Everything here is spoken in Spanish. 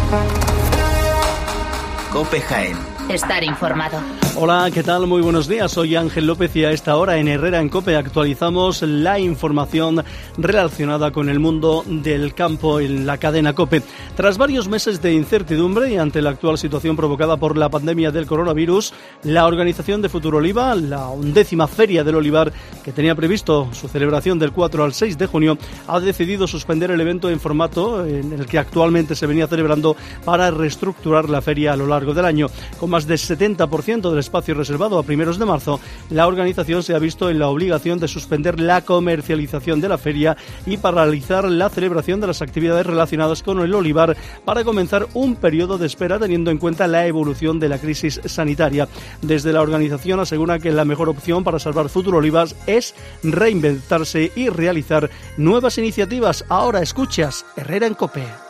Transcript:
COPE Jaén. Estar informado. Hola, ¿qué tal? Muy buenos días. Soy Ángel López y a esta hora en Herrera en COPE actualizamos la información relacionada con el mundo del campo en la cadena COPE. Tras varios meses de incertidumbre y ante la actual situación provocada por la pandemia del coronavirus, la organización de Futuroliva, la 11ª Feria del Olivar, que tenía previsto su celebración del 4 al 6 de junio, ha decidido suspender el evento en formato en el que actualmente se venía celebrando para reestructurar la feria a lo largo del año. Con más del 70% del espacio reservado a primeros de marzo, la organización se ha visto en la obligación de suspender la comercialización de la feria y paralizar la celebración de las actividades relacionadas con el olivar para comenzar un periodo de espera teniendo en cuenta la evolución de la crisis sanitaria. Desde la organización asegura que la mejor opción para salvar Futurolivas es reinventarse y realizar nuevas iniciativas. Ahora escuchas Herrera en COPE.